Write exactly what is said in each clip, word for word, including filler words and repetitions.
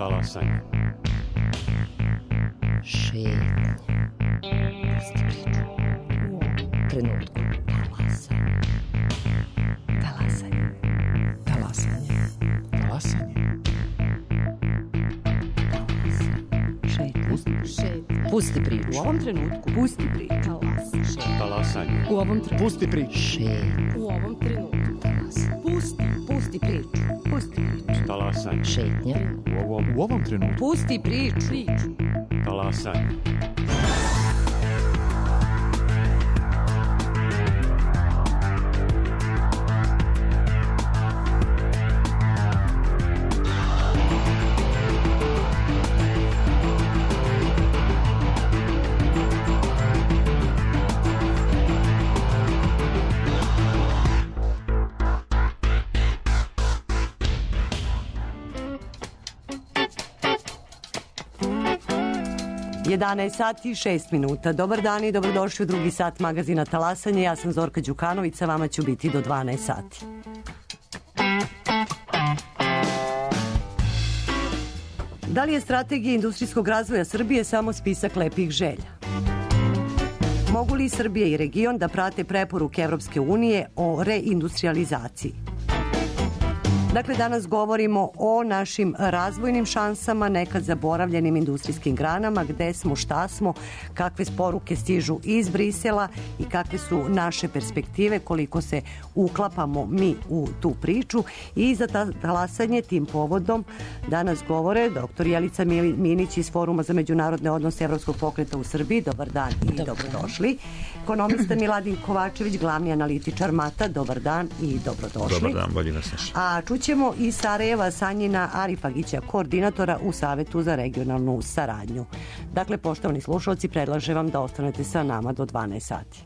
Talasanje. Šetnja. Pusti priču. U ovom trenutku. Talasanje. Talasanje. Talasanje. Talasanje. Šetnja. Šetnja. Pusti priču. U ovom trenutku. Pusti priču. Talasanje. U ovom trenutku. Pusti priču. Šetnja. U ovom trenutku. Talasanje. Pusti. Pusti priču. Pusti priču. Talasanje. Šetnja. U ovom, U ovom trenutku. Pusti priču. Priču. talasanje. jedanaest sati i šest minuta. Dobar dan i dobrodošli u drugi sat magazina Talasanje. Ja sam Zorka Đukanović, sa vama ću biti do dvanaest sati. Da li je strategija industrijskog razvoja Srbije samo spisak lepih želja? Mogu li Srbija i region da prate preporuke Evropske unije o reindustrializaciji? Dakle, danas govorimo o našim razvojnim šansama, nekad zaboravljenim industrijskim granama, gde smo, šta smo, kakve poruke stižu iz Brisela i kakve su naše perspektive, koliko se uklapamo mi u tu priču. I za talasanje tim povodom danas govore doktor Jelica Minić iz Foruma za međunarodne odnose Evropskog pokreta u Srbiji. Dobar dan i dobar dobrodošli. Ekonomista Miladin Kovačević, glavni analitičar Mata. Dobar dan i dobrodošli. Dobar dan, bolje nas naša. A čućemo i Sarajeva Sanjina Arifagića, koordinatora u Savetu za regionalnu saradnju. Dakle, poštovani slušalci, predlažem vam da ostanete sa nama do dvanaest sati.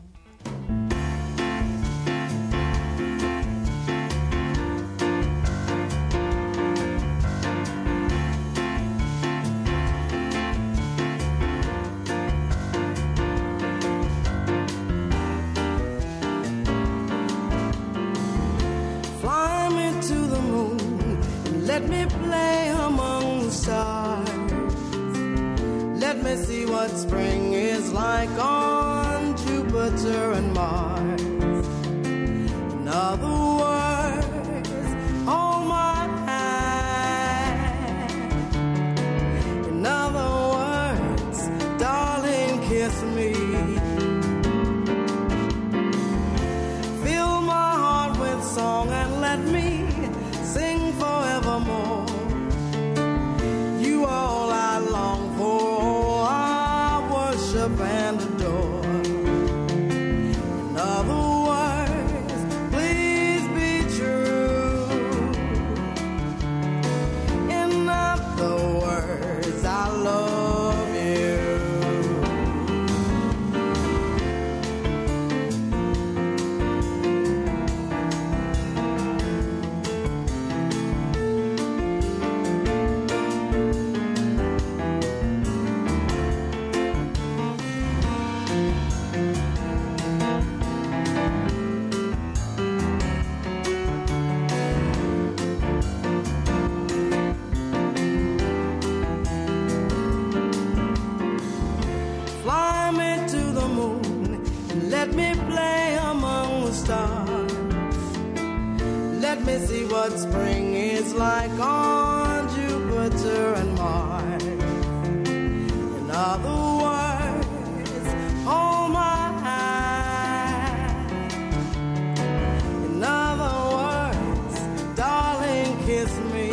Let me play among the stars. Let me see what spring is like on Jupiter and Mars. In other words, hold my hand. In other words, darling, kiss me. Fill my heart with song and let me sing forevermore. You are all I long for, I worship and adore. In other words, please be true. In other words, I love you. Let me play among the stars. Let me see what spring is like on Jupiter and Mars. In other words, hold my hand. In other words, darling, kiss me.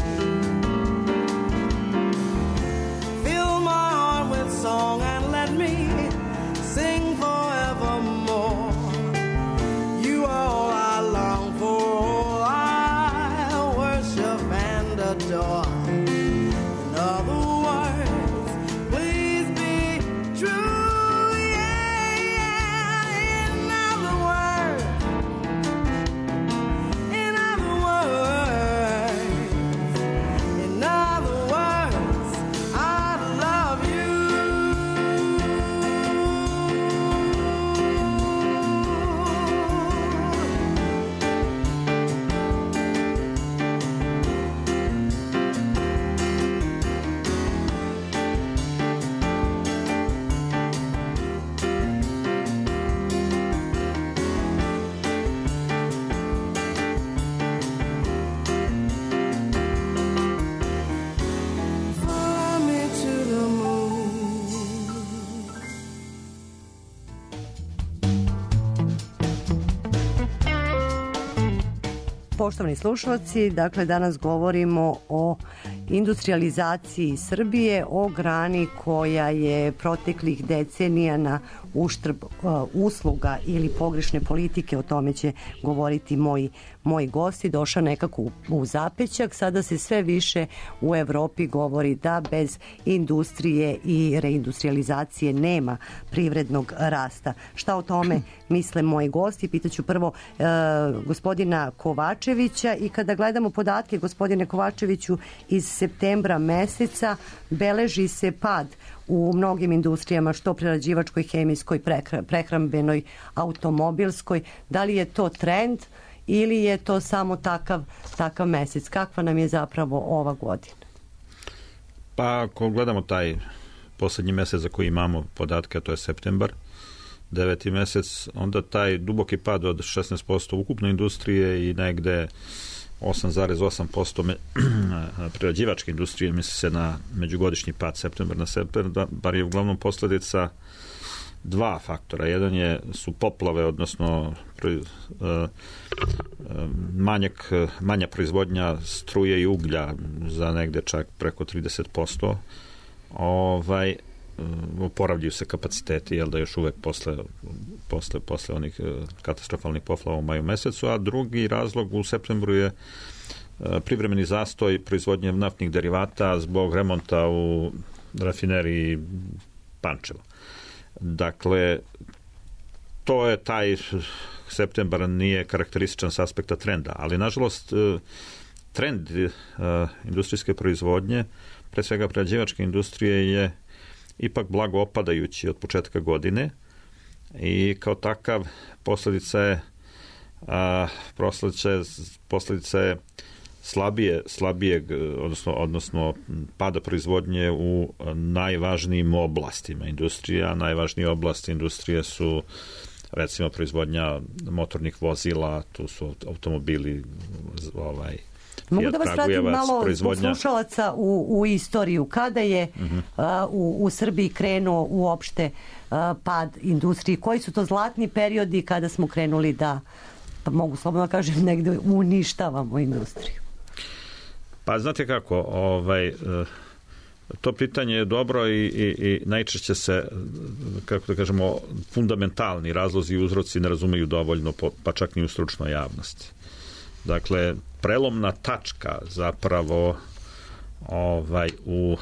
Fill my heart with song and let me sing forevermore. You are all I long for, all I worship and adore. In other words, please be true, yeah, yeah. In other words, in other words, Poštovani slušalci, dakle danas govorimo o industrializaciji Srbije, o grani koja je proteklih decenija na uštrb uh, usluga ili pogrešne politike, o tome će govoriti moji, moji gosti, došao nekako u, u zapećak. Sada se sve više u Evropi govori da bez industrije i reindustrializacije nema privrednog rasta. Šta o tome misle moji gosti? Pitaću prvo uh, gospodina Kovačevića i kada gledamo podatke, gospodine Kovačeviću, iz septembra meseca beleži se pad u mnogim industrijama, što prerađivačkoj, hemijskoj, prehrambenoj, automobilskoj. Da li je to trend ili je to samo takav, takav mesec? Kakva nam je zapravo ova godina? Pa ako gledamo taj poslednji mesec za koji imamo podatke, a to je septembar, deveti mesec, onda taj duboki pad od šesnaest posto ukupne industrije i negde osam zarez osam posto prerađivačke industrije, misli se na međugodišnji pad septembar na septembar, bar je uglavnom posledica dva faktora. Jedan je, su poplave, odnosno manjak, manja proizvodnja struje i uglja za negde čak preko trideset posto. Ovaj, oporavljaju se kapaciteti, jel da još uvek posle, posle, posle onih katastrofalnih poplava u maju mesecu, a drugi razlog u septembru je privremeni zastoj proizvodnje naftnih derivata zbog remonta u rafineriji Pančevo. Dakle, to je taj septembar nije karakterističan s aspekta trenda, ali nažalost trend industrijske proizvodnje, pre svega prerađivačke industrije, je ipak blago opadajući od početka godine i kao takav posledica je a, posledica je, posledica je slabije, slabijeg, odnosno, odnosno pada proizvodnje u najvažnijim oblastima industrije, a najvažnije oblasti industrije su recimo proizvodnja motornih vozila, tu su automobili, ovaj, mogu da vas vratim malo proizvodnja... slušalaca u, u istoriju. Kada je uh-huh. a, u, u Srbiji krenuo uopšte a, pad industriji? Koji su to zlatni periodi kada smo krenuli da, pa mogu slobodno kažem, negde uništavamo industriju? Pa znate kako, ovaj, to pitanje je dobro i, i, i najčešće se, kako da kažemo, fundamentalni razlozi i uzroci ne razumeju dovoljno, pa čak ni u stručnoj javnosti. Dakle, prelomna tačka zapravo ovaj, u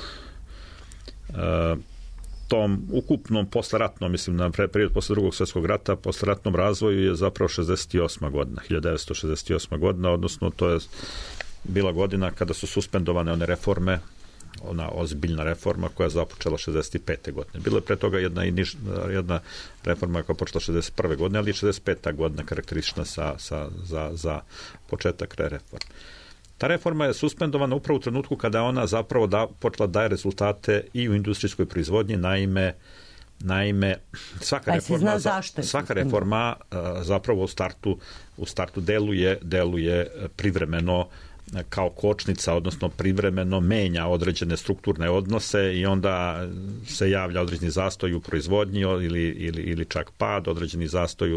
e, tom ukupnom posleratnom, mislim na period posle drugog svjetskog rata, posleratnom razvoju je zapravo šezdeset osma godina, hiljadu devetsto šezdeset osma godina, odnosno to je bila godina kada su suspendovane one reforme, ona ozbiljna reforma koja je započela šezdeset pete godine. Bila je pre toga jedna, jedna reforma koja je počela šezdeset prve godine, ali je šezdeset peta godina karakteristična sa, sa, za, za početak reforme. Ta reforma je suspendovana upravo u trenutku kada ona zapravo da, počela daje rezultate i u industrijskoj proizvodnji, naime Naime, svaka reforma, svaka reforma zapravo u startu, u startu deluje, deluje privremeno kao kočnica, odnosno privremeno menja određene strukturne odnose i onda se javlja određeni zastoj u proizvodnji ili, ili, ili čak pad, određeni zastoj u,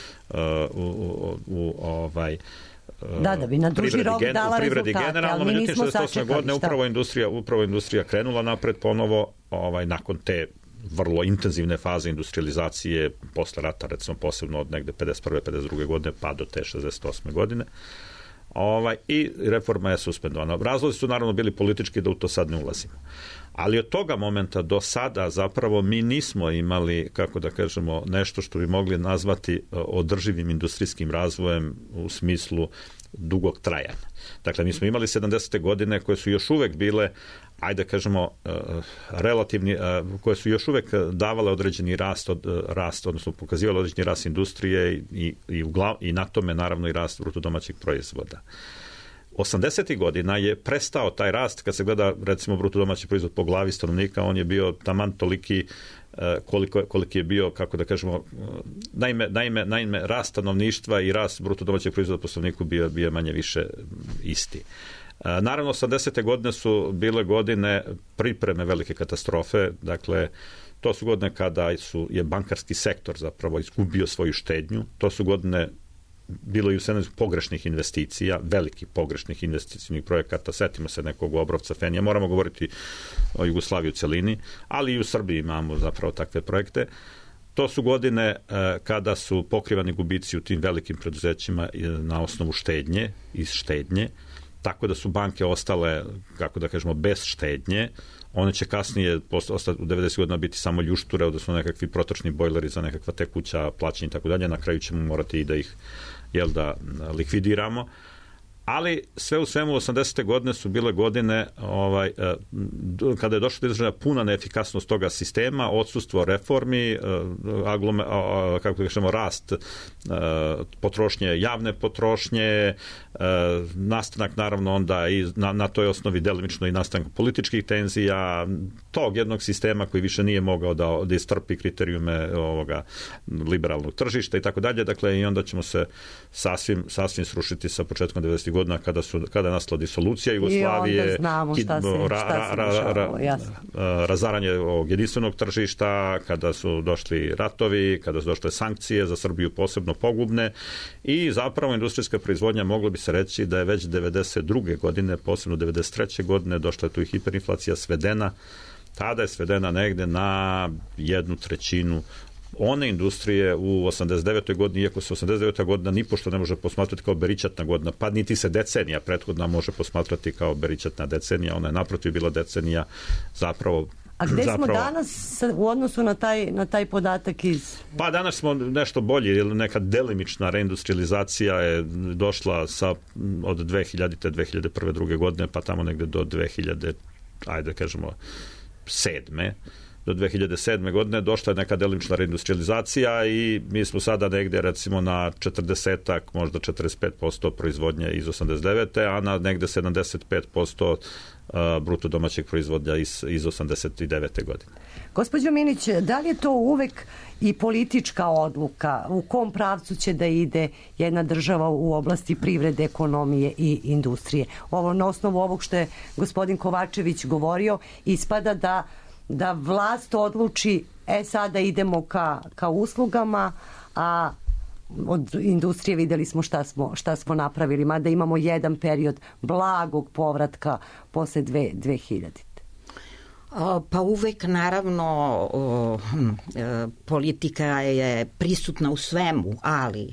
u, u, u ovaj da, da bi na duži rok dala rezultate, generalno, ali mi nismo sačekali. Godine, upravo industrija, upravo industrija krenula napred ponovo, ovaj, nakon te vrlo intenzivne faze industrializacije posle rata, recimo posebno od negde pedeset prve pedeset druge godine pa do te šezdeset osme godine. Ovaj, i reforma je suspendovana. Razlozi su naravno bili politički, da u to sad ne ulazimo. Ali od toga momenta do sada zapravo mi nismo imali, kako da kažemo, nešto što bi mogli nazvati održivim industrijskim razvojem u smislu dugog trajanja. Dakle, mi smo imali sedamdesete godine koje su još uvek bile, ajde da kažemo, relativni, koje su još uvek davale određeni rast, od, rast odnosno pokazivale određeni rast industrije i, i, uglav, i na tome naravno i rast bruto domaćeg proizvoda. osamdesetih godina je prestao taj rast, kad se gleda recimo bruto domaći proizvod po glavi stanovnika, on je bio taman toliki koliko, koliki je bio, kako da kažemo, naime, naime, naime rast stanovništva i rast bruto domaćeg proizvoda po stanovniku bio, bio manje više isti. Naravno, osamdesete godine su bile godine pripreme velike katastrofe, dakle, to su godine kada su, je bankarski sektor zapravo izgubio svoju štednju, to su godine bilo i u sedamdesetim pogrešnih investicija, velikih pogrešnih investicijnih projekata, setimo se nekog Obrovca, Fenija, moramo govoriti o Jugoslaviji u celini, ali i u Srbiji imamo zapravo takve projekte. To su godine kada su pokrivani gubici u tim velikim preduzećima na osnovu štednje, iz štednje, tako da su banke ostale, kako da kažemo, bez štednje. One će kasnije u devedesetih godina biti samo ljušture, odnosno nekakvi protočni bojleri za nekakva tekuća plaćanja i tako dalje. Na kraju ćemo morati i da ih, jel da, likvidiramo. Ali sve u svemu osamdesete godine su bile godine ovaj, kada je došlo do izražaja puna neefikasnost toga sistema, odsustvo reformi, aglome, kako da kažemo, rast potrošnje, javne potrošnje, nastanak naravno onda i na, na toj osnovi delimično i nastanak političkih tenzija, tog jednog sistema koji više nije mogao da, da istrpi kriterijume ovoga liberalnog tržišta i tako dalje. Dakle, i onda ćemo se sasvim, sasvim srušiti sa početkom devedesetih godina kada su kada je nastala disolucija Jugoslavije, i onda znamo šta se, šta se dešavalo, jasno. Razaranje ovog jedinstvenog tržišta, kada su došli ratovi, kada su došle sankcije za Srbiju posebno pogubne i zapravo industrijska proizvodnja, moglo bi se reći da je već devedeset druge godine, posebno devedeset treće godine došla je tu i hiperinflacija svedena, tada je svedena negde na jednu trećinu one industrije u osamdeset devetoj godini, iako se osamdeset deveta godina nipošto ne može posmatrati kao beričatna godina, pa niti se decenija prethodna može posmatrati kao beričatna decenija, ona je naprotiv bila decenija zapravo. A gde zapravo, smo danas u odnosu na taj, na taj podatak iz... Pa danas smo nešto bolji, jer neka delimična reindustrializacija je došla sa, od dve hiljadite. dve hiljade prve. druge godine, pa tamo negde do dve hiljade, ajde kažemo, sedme. Do dve hiljade sedme. godine došla je neka delimična reindustrializacija i mi smo sada negde recimo na četrdesetak, možda četrdeset pet posto proizvodnje iz osamdeset devete. a na negde sedamdeset pet posto bruto domaćeg proizvodnja iz, iz osamdeset devete. godine. Gospođo Minić, da li je to uvek i politička odluka? U kom pravcu će da ide jedna država u oblasti privrede, ekonomije i industrije? Ovo, na osnovu ovog što je gospodin Kovačević govorio, ispada da da vlast odluči, e sada idemo ka, ka uslugama, a od industrije videli smo šta smo, šta smo napravili, mada imamo jedan period blagog povratka posle dve, dve hiljade. Pa uvek naravno politika je prisutna u svemu, ali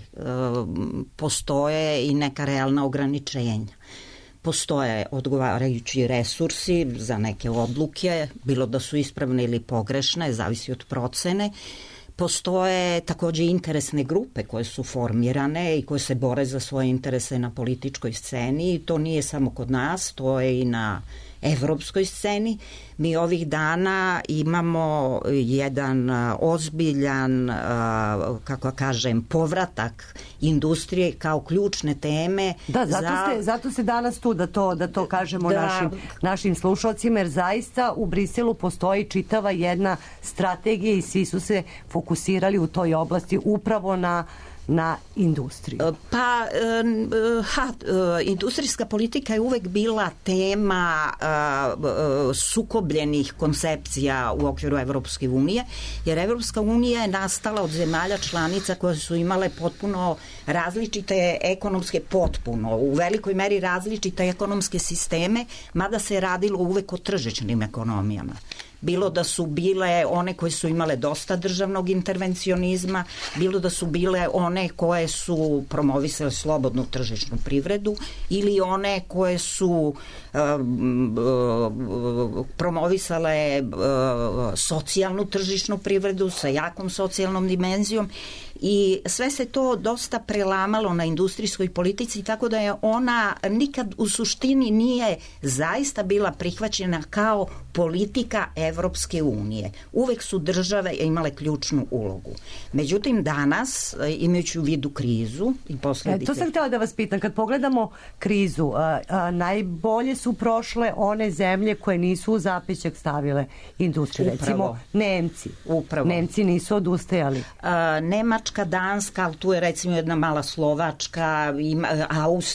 postoje i neka realna ograničenja. Postoje odgovarajući resursi za neke odluke, bilo da su ispravne ili pogrešne, zavisi od procene. Postoje takođe interesne grupe koje su formirane i koje se bore za svoje interese na političkoj sceni i to nije samo kod nas, to je i na evropskoj sceni. Mi ovih dana imamo jedan ozbiljan, kako kažem, povratak industrije kao ključne teme. Da, zato, za... ste, zato ste danas tu da to, da to kažemo da. našim, našim slušalcima, jer zaista u Briselu postoji čitava jedna strategija i svi su se fokusirali u toj oblasti upravo na na industriju. Pa, ha, industrijska politika je uvek bila tema sukobljenih koncepcija u okviru Evropske unije, jer Evropska unija je nastala od zemalja članica koje su imale potpuno različite ekonomske, potpuno, u velikoj meri različite ekonomske sisteme, mada se radilo uvek o tržišnim ekonomijama. Bilo da su bile one koje su imale dosta državnog intervencionizma, bilo da su bile one koje su promovisale slobodnu tržišnu privredu ili one koje su uh, uh, promovisale uh, socijalnu tržišnu privredu sa jakom socijalnom dimenzijom i sve se to dosta prelamalo na industrijskoj politici, tako da je ona nikad u suštini nije zaista bila prihvaćena kao politika Evropske unije. Uvek su države imale ključnu ulogu. Međutim, danas, imajući u vidu krizu i posledice... E, to sam htjela da vas pitam. Kad pogledamo krizu, a, a, najbolje su prošle one zemlje koje nisu u zapećak stavile industriju. Upravo. Recimo, Nemci. Upravo. Nemci nisu odustajali. A, Nemačka, Danska, ali tu je recimo jedna mala Slovačka, ima,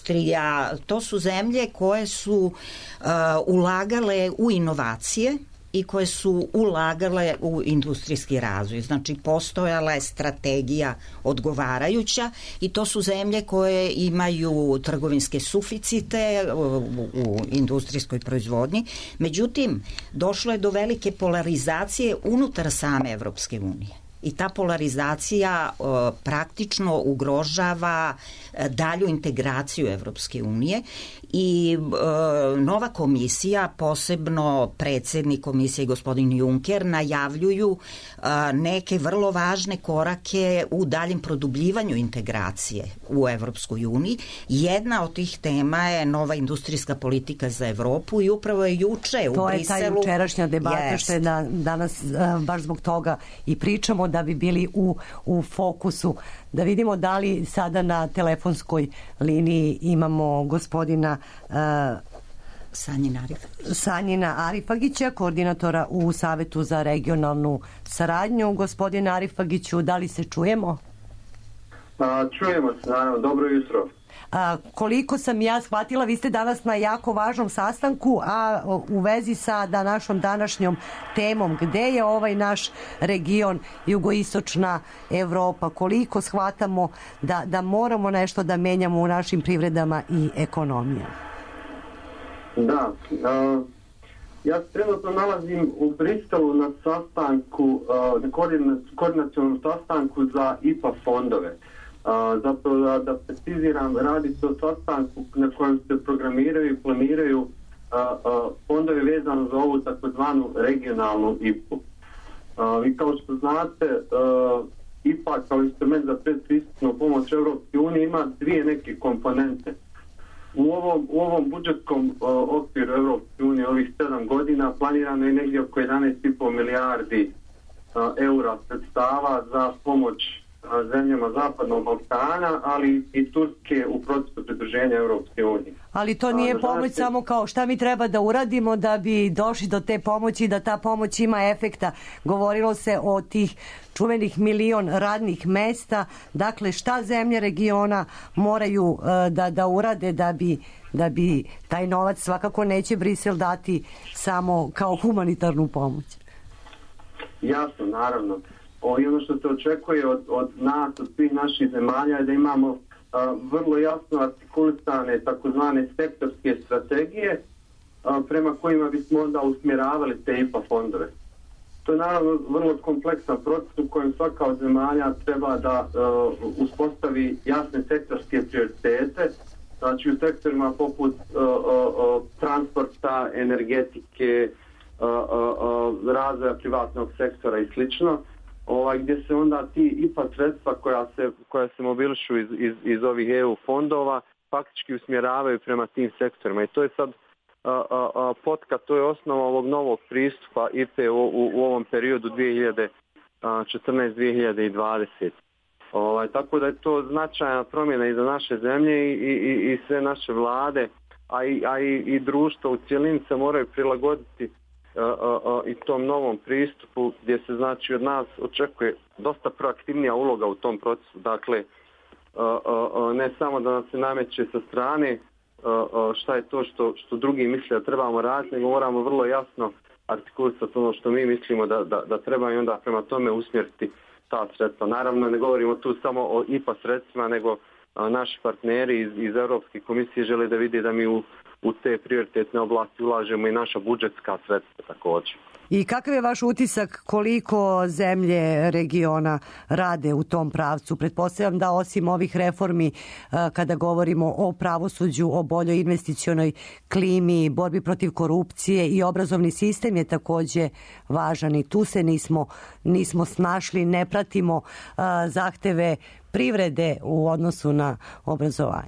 Austrija. To su zemlje koje su a, ulagale u inovacije i koje su ulagale u industrijski razvoj. Znači, postojala je strategija odgovarajuća i to su zemlje koje imaju trgovinske suficite u, u industrijskoj proizvodnji. Međutim, došlo je do velike polarizacije unutar same Evropske unije. I ta polarizacija e, praktično ugrožava e, dalju integraciju Evropske unije i e, nova komisija, posebno predsjednik komisije gospodin Juncker, najavljuju e, neke vrlo važne korake u daljem produbljivanju integracije u Evropskoj uniji. Jedna od tih tema je nova industrijska politika za Evropu i upravo je juče u to Briselu... To je ta jučerašnja debata jest. što je da, danas baš zbog toga i pričamo, da bi bili u, u fokusu. Da vidimo da li sada na telefonskoj liniji imamo gospodina uh, Sanjina Arif. Sanjina Arifagića, koordinatora u Savetu za regionalnu saradnju. Gospodine Arifagiću, da li se čujemo? A, čujemo se, naravno. Dobro jutro. A, koliko sam ja shvatila, vi ste danas na jako važnom sastanku, a u vezi sa da našom današnjom temom, gde je ovaj naš region, jugoistočna Evropa, koliko shvatamo da, da moramo nešto da menjamo u našim privredama i ekonomijama? Da, uh, ja se trenutno nalazim u Briselu na sastanku, uh, na koordinacionom sastanku za I P A fondove. Uh, zapravo da, da preciziram, radi se o sastanku na kojem se programiraju i planiraju uh, uh, fondovi vezano za ovu takozvanu regionalnu I P A. Uh, vi kao što znate, uh, I P A kao instrument za predpristupnu pomoć Evropske unije ima dvije neke komponente. U ovom, u ovom budžetskom uh, okviru Evropske unije ovih sedam godina planirano je negdje oko jedanaest i pol milijardi uh, eura sredstava za pomoć uh, zemljama Zapadnog Balkana, ali i Turske u procesu pridruženja Evropske unije. Ali to nije pomoć danas... samo kao šta mi treba da uradimo da bi došli do te pomoći, da ta pomoć ima efekta. Govorilo se o tih čuvenih milion radnih mesta. Dakle, šta zemlje regiona moraju uh, da, da urade da bi, da bi taj novac, svakako neće Brisel dati samo kao humanitarnu pomoć? Jasno, naravno. O, i ono što se očekuje od, od nas, od svih naših zemalja je da imamo uh, vrlo jasno artikulisane takozvane sektorske strategije uh, prema kojima bismo onda usmjeravali te I P A fondove. To je naravno vrlo kompleksan proces u kojem svaka od zemalja treba da uh, uspostavi jasne sektorske prioritete, znači u sektorima poput uh, uh, transporta, energetike, uh, uh, uh, razvoja privatnog sektora i slično, ovaj, gdje se onda ti I P A sredstva koja se, koja se mobilišu iz, iz, iz ovih E U fondova faktički usmjeravaju prema tim sektorima. I to je sad a, a, a, potka, to je osnova ovog novog pristupa I P A u, u, u ovom periodu dvije hiljade četrnaeste do dvije hiljade dvadesete. Ovaj, tako da je to značajna promjena i za naše zemlje i, i, i sve naše vlade, a i, a i, i društvo u cjelini se moraju prilagoditi a, a, a, i tom novom pristupu gdje se znači od nas očekuje dosta proaktivnija uloga u tom procesu. Dakle, a, a, a, ne samo da nam se nameće sa strane a, a, šta je to što, što drugi misle da trebamo raditi, nego moramo vrlo jasno artikulisati ono što mi mislimo da, da, da treba i onda prema tome usmjeriti ta sredstva. Naravno, ne govorimo tu samo o I P A sredstvima, nego a, naši partneri iz, iz Europske komisije žele da vide da mi u, u te prioritetne oblasti ulažemo i naša budžetska sredstva također. I kakav je vaš utisak koliko zemlje regiona rade u tom pravcu? Pretpostavljam da osim ovih reformi, kada govorimo o pravosuđu, o boljoj investicionoj klimi, borbi protiv korupcije, i obrazovni sistem je također važan i tu se nismo, nismo snašli, ne pratimo zahteve privrede u odnosu na obrazovanje.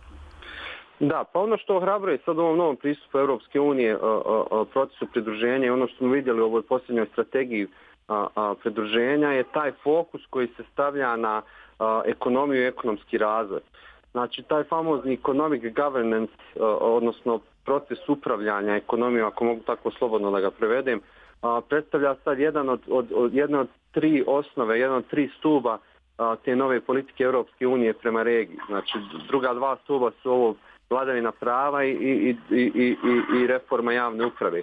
Da, pa ono što ohrabruje sad u ovom novom pristupu Europske unije procesu pridruženja i ono što smo vidjeli u ovoj posljednjoj strategiji a, a, pridruženja je taj fokus koji se stavlja na a, ekonomiju i ekonomski razvoj. Znači taj famozni economic governance, a, odnosno proces upravljanja ekonomijom, ako mogu tako slobodno da ga prevedem, a, predstavlja sad jedan od, od, od, jedna od tri osnove, jedan od tri stuba a, te nove politike Europske unije prema regiji. Znači druga dva stuba su ovo vladavina prava i, i, i, i, i reforma javne uprave.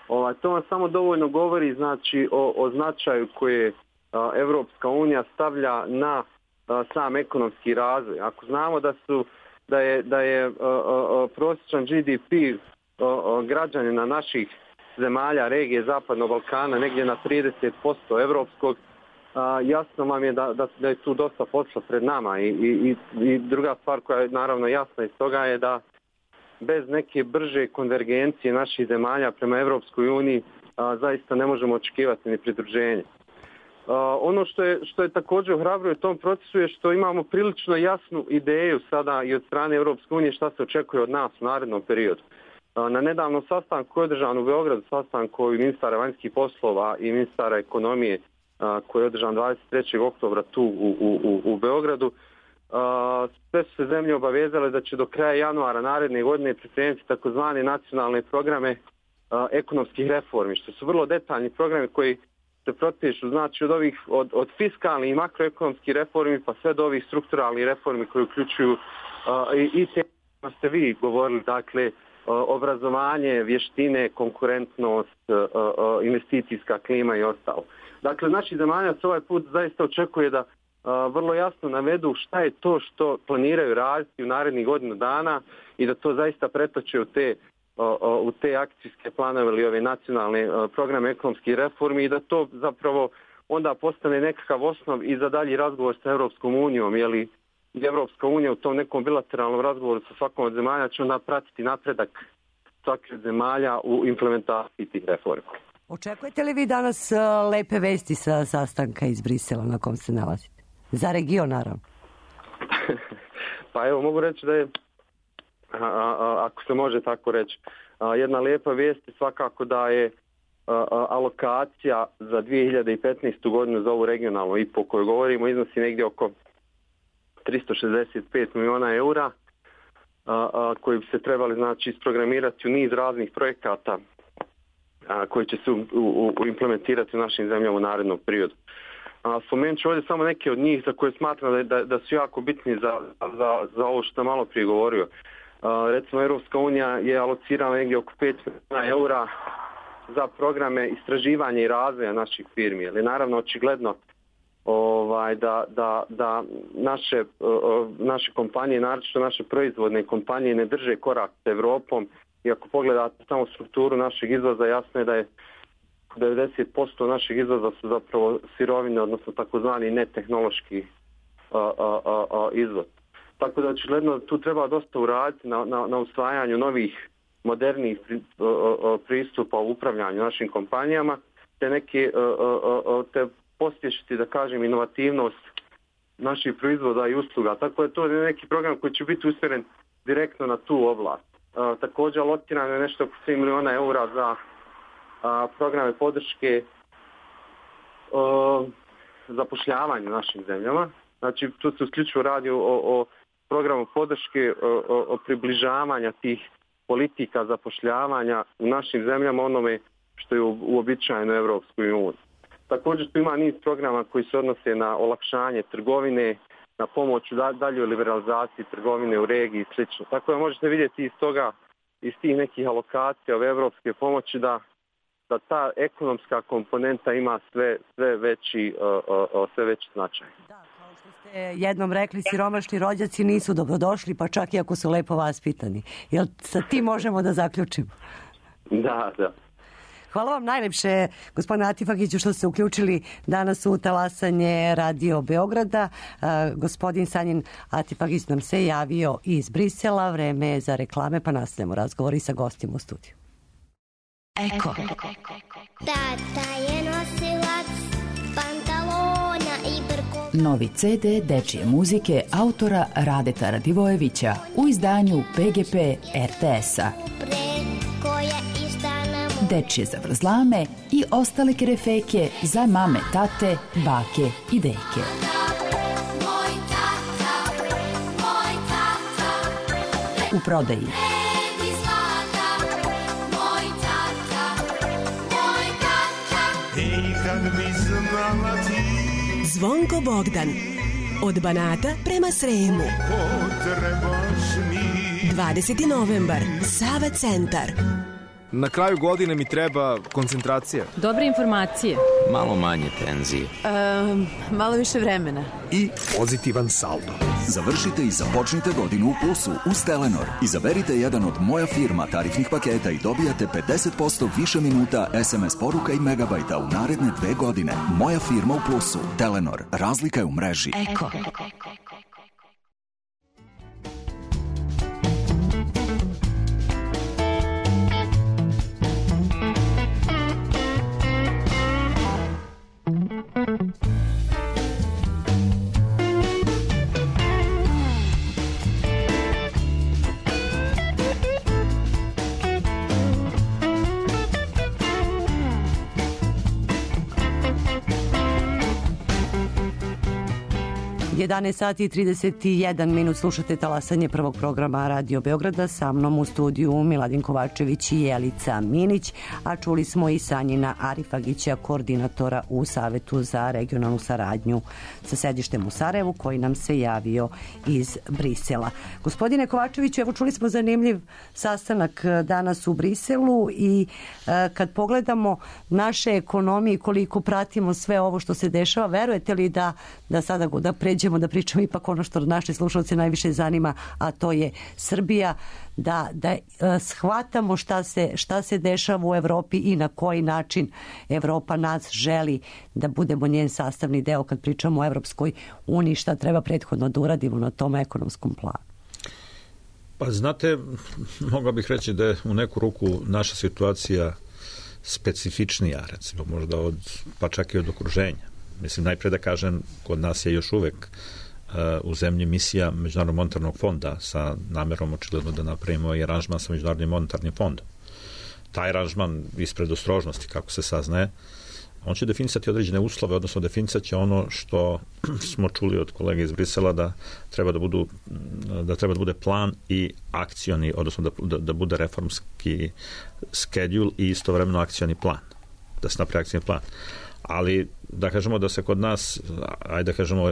Ovaj, to vam samo dovoljno govori znači o, o značaju koje a, Evropska unija stavlja na a, sam ekonomski razvoj. Ako znamo da su da je da je a, a, prosječan G D P a, a, građanina naših zemalja regije Zapadnog Balkana negdje na trideset posto evropskog, a, jasno vam je da, da, da je tu dosta posla pred nama. I, i, i druga stvar koja je naravno jasna iz toga je da bez neke brže konvergencije naših zemalja prema Evropskoj uniji a, zaista ne možemo očekivati ni pridruženje. A, ono što je, što je također ohrabruje u tom procesu je što imamo prilično jasnu ideju sada i od strane Evropske unije šta se očekuje od nas u narednom periodu. A, na nedavnom sastanku koji je održan u Beogradu, sastanku ministara vanjskih poslova i ministara ekonomije a, koji je održan dvadeset trećeg oktobra tu u, u, u, u Beogradu, Uh, sve su se zemlje obavezale da će do kraja januara naredne godine pripremiti takozvane nacionalne programe uh, ekonomskih reformi, što su vrlo detaljni programi koji se protežu znači od ovih od, od fiskalnih i makroekonomskih reformi pa sve do ovih strukturalnih reformi koji uključuju uh, i, i te koje ste vi govorili, dakle uh, obrazovanje, vještine, konkurentnost, uh, uh, investicijska klima i ostalo. Dakle, naši zemalja se ovaj put zaista očekuje da Uh, vrlo jasno navedu šta je to što planiraju raditi u narednih godinu dana i da to zaista pretoče u te, uh, uh, u te akcijske planove ili ove nacionalne uh, programe ekonomskih reformi i da to zapravo onda postane nekakav osnov i za dalji razgovor sa Evropskom unijom, jer i Evropska unija u tom nekom bilateralnom razgovoru sa svakom od zemalja će onda pratiti napredak svake od zemalja u implementaciji tih reformi. Očekujete li vi danas uh, lepe vesti sa sastanka iz Brisela na kom se nalazite? Za region, naravno. Pa evo, mogu reći da je, a, a, ako se može tako reći, a, jedna lijepa vijest je svakako da je a, a, alokacija za dvije hiljade petnaestu godinu za ovu regionalnu I P O koju govorimo iznosi negdje oko tristo šezdeset pet miliona eura, a, a, koji bi se trebali znači isprogramirati u niz raznih projekata a, koji će se u, u, u implementirati u našim zemljama u narednom periodu. Spomenut ću ovdje samo neke od njih za koje smatram da, da, da su jako bitni za, za, za ovo što sam malo prije govorio. A, recimo, Europska unija je alocirala negdje oko pet miliona eura za programe istraživanja i razvoja naših firmi. Ali naravno, očigledno ovaj, da, da, da naše, naše kompanije, naročito naše proizvodne kompanije, ne drže korak s Evropom. I ako pogledate samo strukturu našeg izvoza, jasno je da je devedeset posto našeg izvoza su zapravo sirovine, odnosno takozvani netehnološki a, a, a, a, izvoz. Tako da očigledno tu treba dosta uraditi na, na, na usvajanju novih modernijih pri, a, a, pristupa u upravljanju našim kompanijama, te neke a, a, a, te pospješiti, da kažem, inovativnost naših proizvoda i usluga. Tako da to je neki program koji će biti usmjeren direktno na tu oblast. A, također alocirano je nešto oko tri miliona eura za a, programe podrške a, zapošljavanju našim zemljama. Znači, tu se isključivo radi o, o programu podrške, o, o, o približavanja tih politika zapošljavanja u našim zemljama onome što je uobičajeno u Evropskoj uniji. Također tu ima niz programa koji se odnose na olakšanje trgovine, na pomoć u daljoj liberalizaciji trgovine u regiji i slično. Tako da možete vidjeti iz toga, iz tih nekih alokacija ove evropske pomoći da, da ta ekonomska komponenta ima sve, sve, veći, uh, uh, sve veći značaj. Da, kao što ste jednom rekli, siromašni rođaci nisu dobrodošli, pa čak i ako su lepo vaspitani. Jel sa tim možemo da zaključimo? Da, da. Hvala vam najlepše, gospodine Atifagiću, što ste uključili danas u talasanje Radio Beograda. Uh, gospodin Sanjin Atifagić nam se javio iz Brisela. Vreme je za reklame, pa nastavljamo razgovor i sa gostima u studiju. Eko. Tata je nosilac pantalona i brko. Novi ce de dečije muzike autora Radeta Radivojevića u izdanju P G P R T S-a. Dečje zavrzlame i ostale kerefeke za mame, tate, bake i deke. U prodaji Zvonko Bogdan, od Banata prema Sremu. dvadeseti novembar, Sava centar. Na kraju godine mi treba koncentracija. Dobre informacije. Malo manje tenzije. Um, malo više vremena. I pozitivan saldo. Završite i započnite godinu u plusu uz Telenor. Izaberite jedan od Moja firma tarifnih paketa i dobijate pedeset posto više minuta es em es poruka i megabajta u naredne dve godine. Moja firma u plusu. Telenor. Razlika je u mreži. Eko. jedanaest sati i trideset jedan minut, slušate talasanje prvog programa Radio Beograda, sa mnom u studiju Miladin Kovačević i Jelica Minić, a čuli smo i Sanjina Arifagića, koordinatora u Savetu za regionalnu saradnju sa sedištem u Sarajevu, koji nam se javio iz Brisela. Gospodine Kovačeviću, evo čuli smo zanimljiv sastanak danas u Briselu i e, kad pogledamo naše ekonomije, koliko pratimo sve ovo što se dešava, verujete li da, da sada da pređemo da pričamo ipak ono što naše slušalce najviše zanima, a to je Srbija, da, da uh, shvatamo šta se, šta se dešava u Evropi i na koji način Evropa nas želi da budemo njen sastavni deo kad pričamo o Evropskoj uniji, šta treba prethodno da uradimo na tom ekonomskom planu. Pa znate, mogao bih reći da je u neku ruku naša situacija specifičnija, recimo možda od, pa čak i od okruženja. Mislim, najpre da kažem, kod nas je još uvek uh, u zemlji misija Međunarodnog monetarnog fonda sa namerom očigledno da napravimo i aranžman sa Međunarodnim monetarnim fondom. Taj aranžman iz predostrožnosti, kako se saznaje, on će definisati određene uslove, odnosno definisat će ono što smo čuli od kolege iz Brisela, da treba da, budu, da treba da bude plan i akcioni, odnosno da, da, da bude reformski schedule i istovremeno akcioni plan. Da se napravi akcioni plan. Ali da kažemo da se kod nas, ajde da kažemo,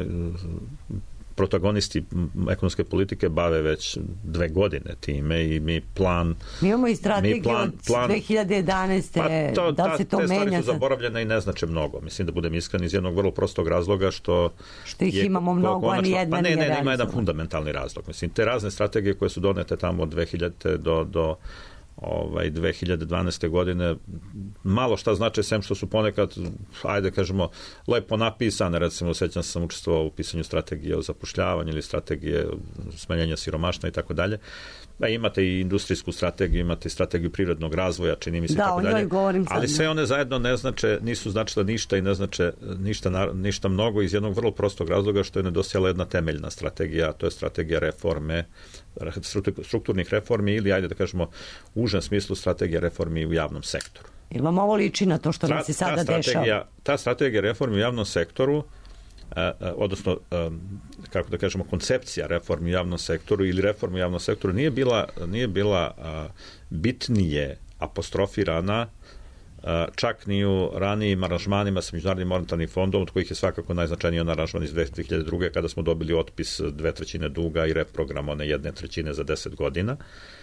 protagonisti ekonomske politike bave već dve godine time i mi plan... Mi imamo i strategiju plan, od plan, dve hiljade jedanaeste. Pa to, da li se to te menja? Te stvari su sad? zaboravljene i ne znače mnogo. Mislim da budem iskren iz jednog vrlo prostog razloga što... Što ih je, imamo mnogo, a ni jedna pa ne, nije ne, ne, ima jedan realizovana. fundamentalni razlog. Mislim, te razne strategije koje su donete tamo od dve hiljadite do... do ovaj, dve hiljade dvanaeste godine malo šta znače, sem što su ponekad, ajde kažemo, lepo napisane. Recimo, sećam se sam učestvovao u pisanju strategije o zapošljavanju ili strategije smanjenja siromaštva i tako dalje. Pa imate i industrijsku strategiju, imate i strategiju privrednog razvoja, čini mi se, da, tako dalje. Govorim ali sve one zajedno ne znače, nisu značile ništa i ne znače ništa, ništa mnogo iz jednog vrlo prostog razloga što je nedostajala jedna temeljna strategija, to je strategija reforme, strukturnih reformi ili, ajde da kažemo, u užem smislu strategija reformi u javnom sektoru. Ili vam ovo liči na to što nam se sada ta dešava? Ta strategija reformi u javnom sektoru, Uh, odnosno, um, kako da kažemo, koncepcija reformi u javnom sektoru ili reformi u javnom sektoru nije bila, nije bila uh, bitnije apostrofirana uh, čak ni u ranijim aranžmanima sa Međunarodnim monetarnim fondom, od kojih je svakako najznačajniji on aranžman iz dve hiljade druge. kada smo dobili otpis dve trećine duga i reprogram one jedne trećine za deset godina.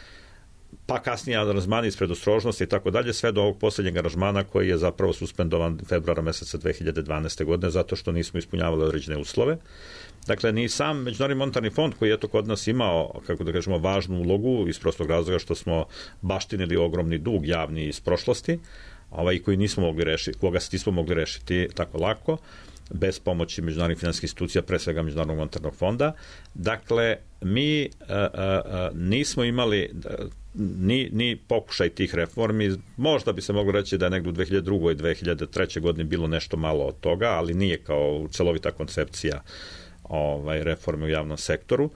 Pa kasnije aranžmani iz predostrožnosti i tako dalje, sve do ovog posljednjeg aranžmana koji je zapravo suspendovan februara meseca dve hiljade dvanaeste. godine zato što nismo ispunjavali određene uslove. Dakle, ni sam Međunarodni monetarni fond koji je to kod nas imao, kako da kažemo, važnu ulogu iz prostog razloga što smo baštinili ogromni dug javni iz prošlosti, ovaj, koji nismo mogli rešiti, koga nismo mogli rešiti tako lako, bez pomoći međunarodnih finansijskih institucija, pre svega Međunarodnog monetarnog fonda. Dakle, mi a, a, a, nismo imali ni, ni pokušaj tih reformi. Možda bi se moglo reći da je negdje u dve hiljade druge i dve hiljade treće. godine bilo nešto malo od toga, ali nije kao celovita koncepcija ovaj, reforme u javnom sektoru.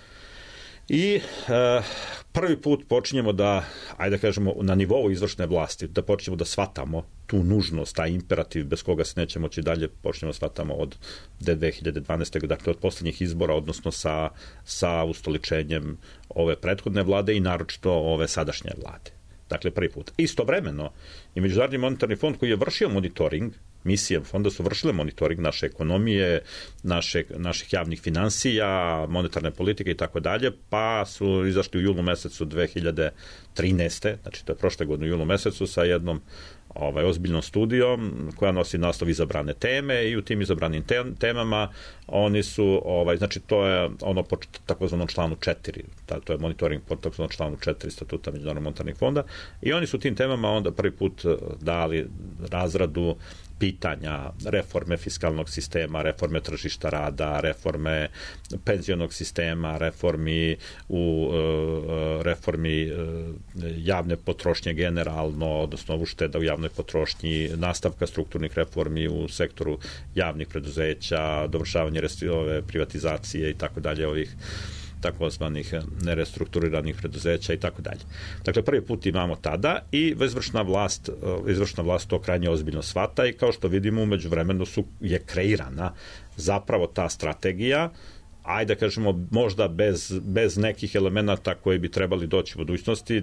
I e, prvi put počinjemo da, ajde da kažemo, na nivou izvršne vlasti, da počinjemo da shvatamo tu nužnost, taj imperativ bez koga se neće moći dalje, počinjemo da shvatamo od dve hiljade dvanaeste. dakle od posljednjih izbora, odnosno sa, sa ustoličenjem ove prethodne vlade i naročito ove sadašnje vlade. Dakle, prvi put. Istovremeno i Međunarodni monetarni fond koji je vršio monitoring misije fonda su vršile monitoring naše ekonomije, naše, naših javnih finansija, monetarne politike i tako dalje, pa su izašli u julu mesecu dve hiljade trinaeste. Znači to je prošle godine u julu mesecu sa jednom ovaj ozbiljnom studijom koja nosi naslov izabrane teme i u tim izabranim te, temama oni su ovaj znači to je ono po takozvanom članu četiri, ta, to je monitoring po takozvanom članu četiri statuta Međunarodnog monetarnog fonda i oni su tim temama onda prvi put dali razradu pitanja reforme fiskalnog sistema, reforme tržišta rada, reforme penzionog sistema, reformi u reformi javne potrošnje generalno, odnosno ušteda u javnoj potrošnji, nastavka strukturnih reformi u sektoru javnih preduzeća, dovršavanje ove privatizacije i tako dalje ovih takozvanih nerestrukturiranih preduzeća i tako dalje. Dakle, prvi put imamo tada i izvršna vlast, izvršna vlast to krajnje ozbiljno shvata i kao što vidimo umeđu vremenu su, je kreirana zapravo ta strategija, ajde da kažemo možda bez, bez nekih elemenata koji bi trebali doći u budućnosti,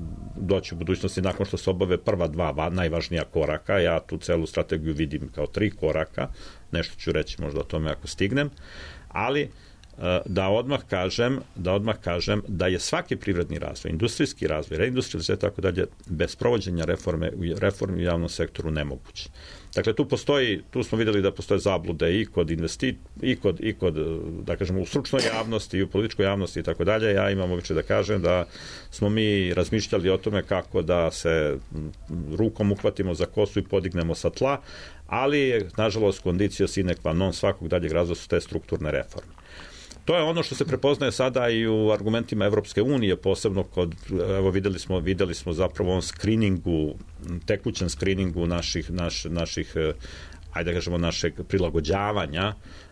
doći u budućnosti nakon što se obave prva dva najvažnija koraka. Ja tu celu strategiju vidim kao tri koraka, nešto ću reći možda o tome ako stignem, ali da odmah kažem, da odmah kažem da je svaki privredni razvoj, industrijski razvoj, reindustrializacija i tako dalje, bez provođenja reforme, reformi u javnom sektoru nemoguće. Dakle, tu postoji, tu smo videli da postoje zablude i kod investi, i kod, i kod, da kažemo, u stručnoj javnosti i u političkoj javnosti i tako dalje. Ja imam običaj da kažem da smo mi razmišljali o tome kako da se rukom uhvatimo za kosu i podignemo sa tla, ali, nažalost, condicio sine qua non svakog daljeg razvoja su te strukturne reforme. To je ono što se prepoznaje sada i u argumentima Evropske unije, posebno kod, evo videli smo, videli smo zapravo on screeningu, tekućem screeningu naših, naš, naših, ajde da kažemo, našeg prilagođavanja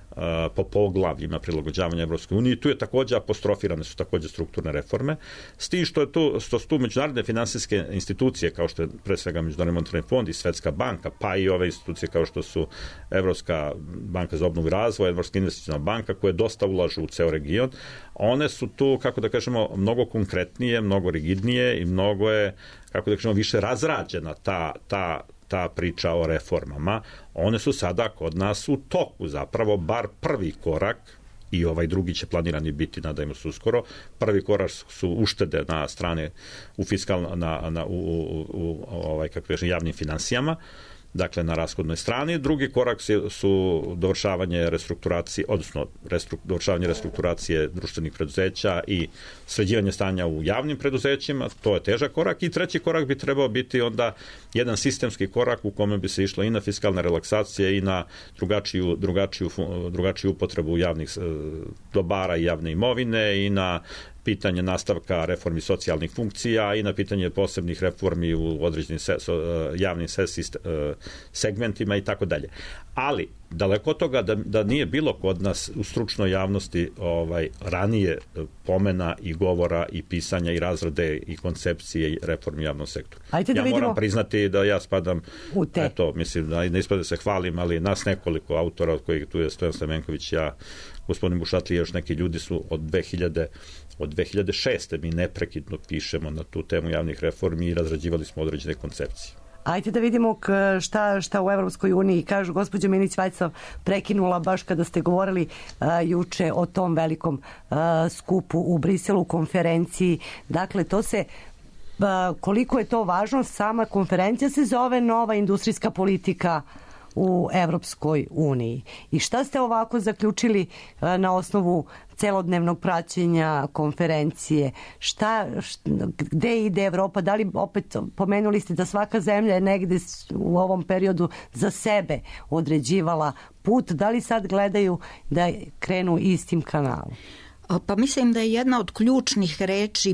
po poglavljima prilagođavanja Evropske unije. Tu je takođe apostrofirane su takođe strukturne reforme, s tim što je tu, što su tu međunarodne finansijske institucije, kao što je pre svega Međunarodni monetarni fond i Svetska banka, pa i ove institucije kao što su Evropska banka za obnovu i razvoj, Evropska investiciona banka, koje dosta ulažu u ceo region, one su tu, kako da kažemo, mnogo konkretnije, mnogo rigidnije i mnogo je, kako da kažemo, više razrađena ta, ta ta priča o reformama. One su sada kod nas u toku, zapravo bar prvi korak, i ovaj drugi će planirani biti, nadajmo se uskoro, prvi korak su uštede na strane u fiskalno, na, na, u, u, u ovaj, kako kažem, javnim finansijama, dakle na rashodnoj strani. Drugi korak su dovršavanje restrukturacije, odnosno restruk, dovršavanje restrukturacije društvenih preduzeća i sređivanje stanja u javnim preduzećima, to je težak korak. I treći korak bi trebao biti onda jedan sistemski korak u kome bi se išlo i na fiskalne relaksacije i na drugačiju, drugačiju, drugačiju upotrebu javnih dobara i javne imovine i na pitanje nastavka reformi socijalnih funkcija i na pitanje posebnih reformi u određenim se, so, javnim se, segmentima i tako dalje. Ali, daleko od toga da, da nije bilo kod nas u stručnoj javnosti ovaj, ranije pomena i govora i pisanja i razrade i koncepcije reformi javnog sektora. Ajde da ja vidimo... moram priznati da ja spadam u te. Eto, mislim, da ne ispada da se hvalim, ali nas nekoliko autora, od kojih tu je Stojan Stamenković, ja, gospodin Bušatli i još neki ljudi su od dve hiljade od dve hiljade šeste mi neprekidno pišemo na tu temu javnih reformi i razrađivali smo određene koncepcije. Ajde da vidimo šta, šta u Evropskoj uniji kažu. Gospođa Milić-Vajcov prekinula baš kada ste govorili uh, juče o tom velikom uh, skupu u Briselu, konferenciji. Dakle, to se uh, koliko je to važno, sama konferencija se zove Nova industrijska politika u Evropskoj uniji. I šta ste ovako zaključili na osnovu celodnevnog praćenja konferencije? Šta, šta, gde ide Evropa? Da li opet pomenuli ste da svaka zemlja je negde u ovom periodu za sebe određivala put? Da li sad gledaju da krenu istim kanalom? Pa mislim da je jedna od ključnih reči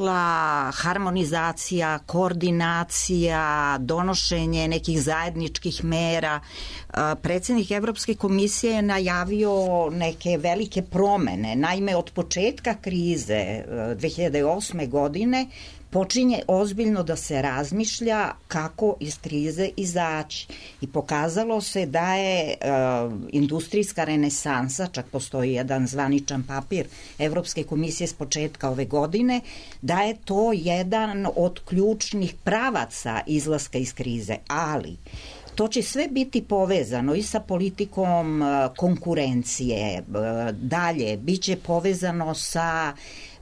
bila harmonizacija, koordinacija, donošenje nekih zajedničkih mera. Predsjednik Evropske komisije je najavio neke velike promene. Naime, od početka krize dve hiljade osme godine počinje ozbiljno da se razmišlja kako iz krize izaći. I pokazalo se da je uh, industrijska renesansa, čak postoji jedan zvaničan papir Evropske komisije s početka ove godine, da je to jedan od ključnih pravaca izlaska iz krize. Ali To će sve biti povezano i sa politikom konkurencije, dalje, bit će povezano sa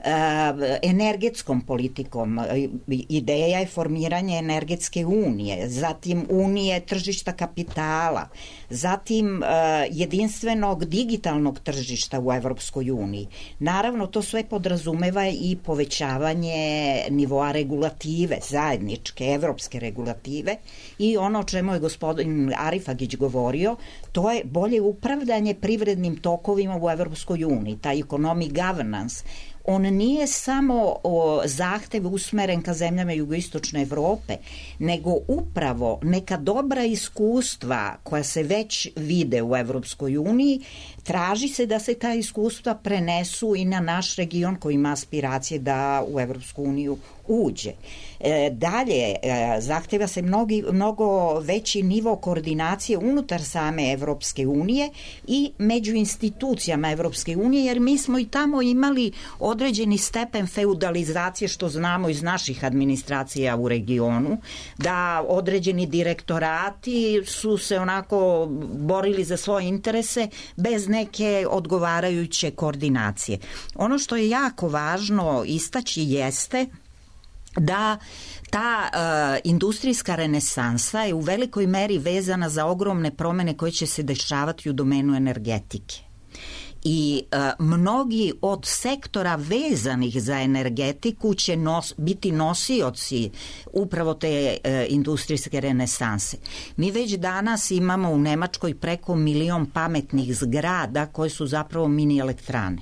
energetskom politikom. Ideja je formiranje energetske unije, zatim unije tržišta kapitala, zatim jedinstvenog digitalnog tržišta u Evropskoj uniji. Naravno, to sve podrazumeva i povećavanje nivoa regulative, zajedničke, evropske regulative, i ono o čemu je gospodin Arifagić govorio, to je bolje upravljanje privrednim tokovima u Evropskoj uniji, taj economic governance. On nije samo o, zahtev usmeren ka zemljama jugoistočne Evrope, nego upravo neka dobra iskustva koja se već vide u Evropskoj uniji, traži se da se ta iskustva prenesu i na naš region koji ima aspiracije da u Evropsku uniju uđe. E, dalje, e, zahteva se mnogi, mnogo veći nivo koordinacije unutar same Evropske unije i među institucijama Evropske unije, jer mi smo i tamo imali određeni stepen feudalizacije, što znamo iz naših administracija u regionu, da određeni direktorati su se onako borili za svoje interese bez neke odgovarajuće koordinacije. Ono što je jako važno istaći jeste da ta uh, industrijska renesansa je u velikoj meri vezana za ogromne promene koje će se dešavati u domenu energetike. I uh, mnogi od sektora vezanih za energetiku će nos, biti nosioci upravo te uh, industrijske renesanse. Mi već danas imamo u Nemačkoj preko milion pametnih zgrada koje su zapravo mini elektrane.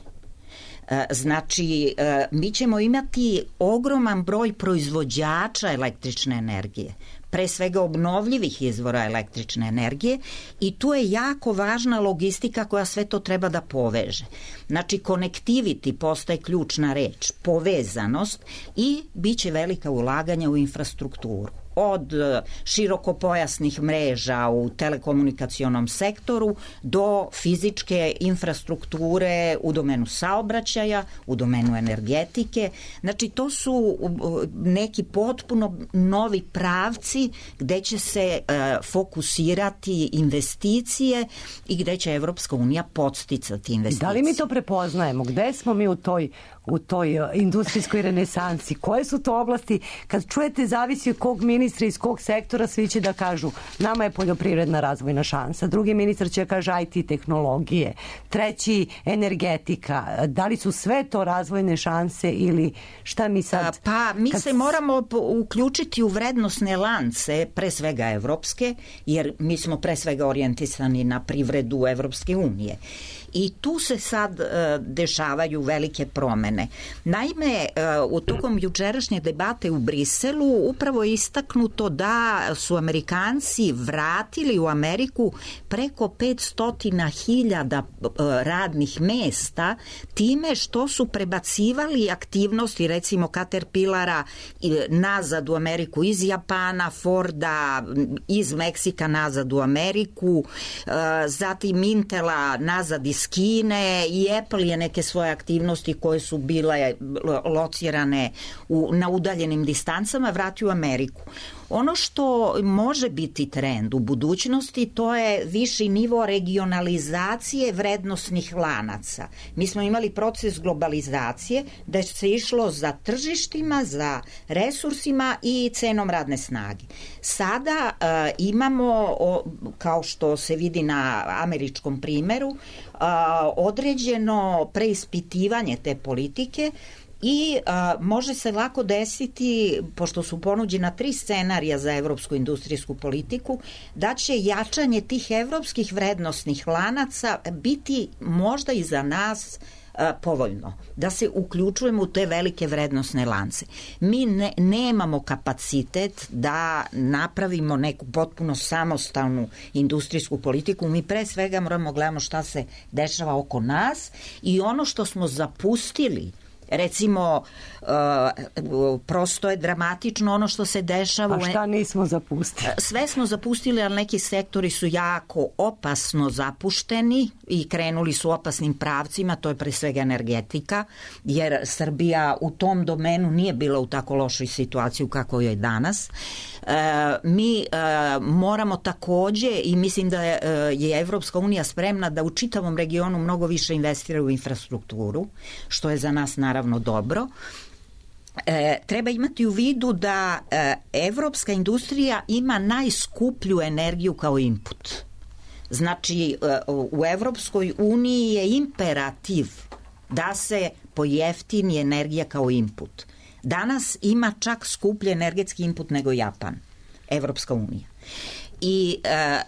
Znači, mi ćemo imati ogroman broj proizvođača električne energije, pre svega obnovljivih izvora električne energije, i tu je jako važna logistika koja sve to treba da poveže. Znači, connectivity postaje ključna reč, povezanost, i bit će velika ulaganja u infrastrukturu. Od širokopojasnih mreža u telekomunikacionom sektoru do fizičke infrastrukture u domenu saobraćaja, u domenu energetike. Znači, to su neki potpuno novi pravci gde će se fokusirati investicije i gde će Evropska unija podsticati investicije. Da li mi to prepoznajemo? Gde smo mi u toj u toj industrijskoj renesansi? Koje su to oblasti? Kad čujete zavisi od kog ministra iz kog sektora, svi će da kažu nama je poljoprivredna razvojna šansa, drugi ministar će da kaže I T tehnologije, treći energetika. Da li su sve to razvojne šanse ili šta mi sad? Pa mi kad... se moramo uključiti u vrednosne lance, pre svega evropske, jer mi smo pre svega orijentisani na privredu Evropske unije. I tu se sad uh, dešavaju velike promene. Naime, uh, u tokom jučerašnje debate u Briselu upravo je istaknuto da su Amerikanci vratili u Ameriku preko petsto hiljada uh, radnih mesta time što su prebacivali aktivnosti, recimo Caterpillara uh, nazad u Ameriku iz Japana, Forda iz Meksika nazad u Ameriku, uh, zatim Intela nazad iz Kine, i Apple je neke svoje aktivnosti koje su bile locirane u, na udaljenim distancama vratio u Ameriku. Ono što može biti trend u budućnosti, to je viši nivo regionalizacije vrednosnih lanaca. Mi smo imali proces globalizacije da se išlo za tržištima, za resursima i cenom radne snage. Sada uh, imamo, o, kao što se vidi na američkom primeru, uh, određeno preispitivanje te politike. I a, može se lako desiti, pošto su ponuđena tri scenarija za evropsku industrijsku politiku, da će jačanje tih evropskih vrednosnih lanaca biti možda i za nas a, povoljno, da se uključujemo u te velike vrednosne lance. Mi ne, nemamo kapacitet da napravimo neku potpuno samostalnu industrijsku politiku, mi pre svega moramo gledamo šta se dešava oko nas, i ono što smo zapustili Recimo, uh, prosto je dramatično ono što se dešava. A šta nismo zapustili? Sve smo zapustili, ali neki sektori su jako opasno zapušteni i krenuli su opasnim pravcima, to je pre svega energetika, jer Srbija u tom domenu nije bila u tako lošoj situaciji kako je danas. E, mi e, moramo takođe, i mislim da je, je Evropska unija spremna da u čitavom regionu mnogo više investira u infrastrukturu, što je za nas naravno dobro. E, treba imati u vidu da e, evropska industrija ima najskuplju energiju kao input. Znači, e, u Evropskoj uniji je imperativ da se pojeftini energija kao input. Danas ima čak skuplji energetski input nego Japan, Evropska unija. I e,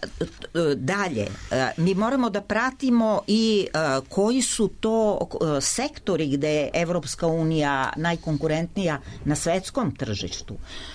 dalje, e, mi moramo da pratimo i e, koji su to e, sektori gde je Evropska unija najkonkurentnija na svetskom tržištu.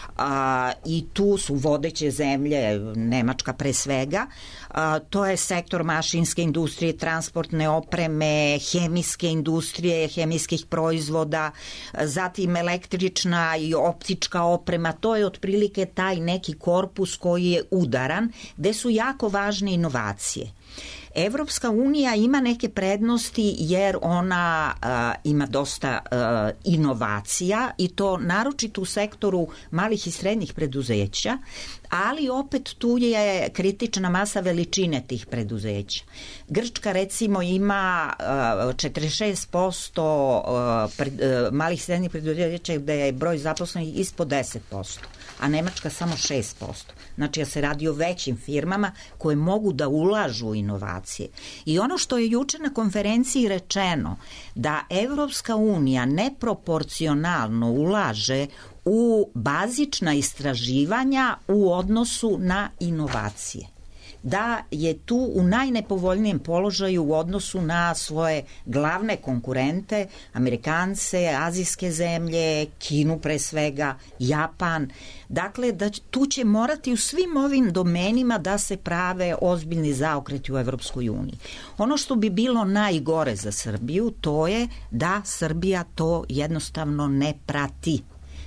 A, i tu su vodeće zemlje, Nemačka pre svega, a, to je sektor mašinske industrije, transportne opreme, hemijske industrije, hemijskih proizvoda, zatim električna i optička oprema, to je otprilike taj neki korpus koji je udaran, gde su jako važne inovacije. Evropska unija ima neke prednosti jer ona a, ima dosta a, inovacija i to naročito u sektoru malih i srednjih preduzeća, ali opet tu je kritična masa veličine tih preduzeća. Grčka recimo ima a, četrdeset šest posto a, pred, a, malih i srednjih preduzeća gde je broj zaposlenih ispod deset posto, a Nemačka samo šest posto. Znači, ja se radi o većim firmama koje mogu da ulažu u inovacije. I ono što je juče na konferenciji rečeno, da Evropska unija neproporcionalno ulaže u bazična istraživanja u odnosu na inovacije. Da je tu u najnepovoljnijem položaju u odnosu na svoje glavne konkurente, Amerikance, azijske zemlje, Kinu pre svega, Japan. Dakle, da tu će morati u svim ovim domenima da se prave ozbiljni zaokreti u Evropskoj uniji. Ono što bi bilo najgore za Srbiju, to je da Srbija to jednostavno ne prati.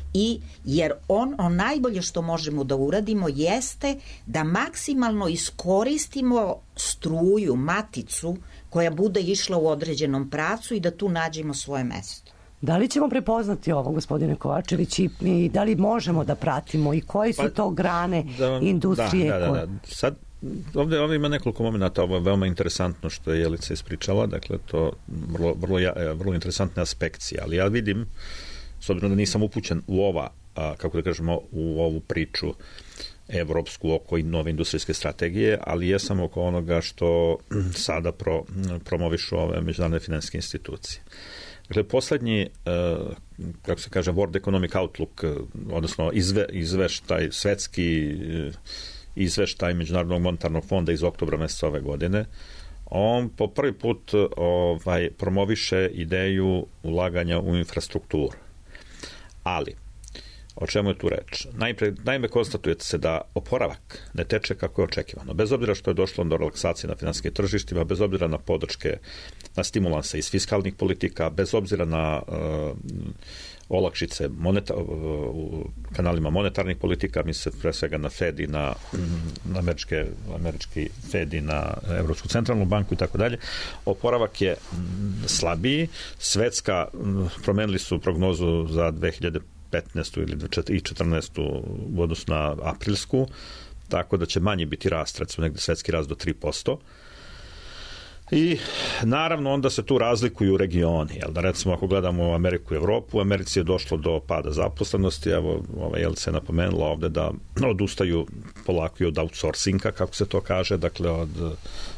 I jer on, on najbolje što možemo da uradimo jeste da maksimalno iskoristimo struju, maticu koja bude išla u određenom pravcu i da tu nađemo svoje mesto. Da li ćemo prepoznati ovo, gospodine Kovačević, i, i da li možemo da pratimo i koje su pa, to grane da vam, industrije? Da, da, da, da. Sad, ovde, ovde ima nekoliko momenta, ovo je veoma interesantno što je Jelica ispričala, dakle to vrlo, vrlo, vrlo interesantne aspekcije, ali ja vidim, s obzirom da nisam upućen u ova, a, kako da kažemo, u ovu priču evropsku oko nove industrijske strategije, ali jesam oko onoga što sada pro, promovišu ove međunarodne finansijske institucije. Dakle, poslednji, kako se kaže, World Economic Outlook, odnosno izve, izveštaj, svetski izveštaj Međunarodnog monetarnog fonda iz oktobra meseca ove godine, on po prvi put ovaj, promoviše ideju ulaganja u infrastrukturu. Ali, o čemu je tu reč? Najpre, naime, konstatujete se da oporavak ne teče kako je očekivano. Bez obzira što je došlo do relaksacije na finansijskim tržištima, bez obzira na podrške, na stimulanse iz fiskalnih politika, bez obzira na uh, olakšice moneta, u kanalima monetarnih politika, mi se pre svega na Fed i na, na američke, američki Fed i na Evropsku centralnu banku i tako dalje. Oporavak je slabiji. Svetska, promenili su prognozu za dve hiljade petnaestu ili četrnaestu u odnosu na aprilsku, tako da će manje biti rast, recimo negde svetski rast do tri posto. I naravno onda se tu razlikuju regioni, jel da recimo ako gledamo Ameriku i Evropu, u Americi je došlo do pada zaposlenosti, evo ova Jelica je napomenula ovde da odustaju polako i od outsourcinga, kako se to kaže, dakle od uh,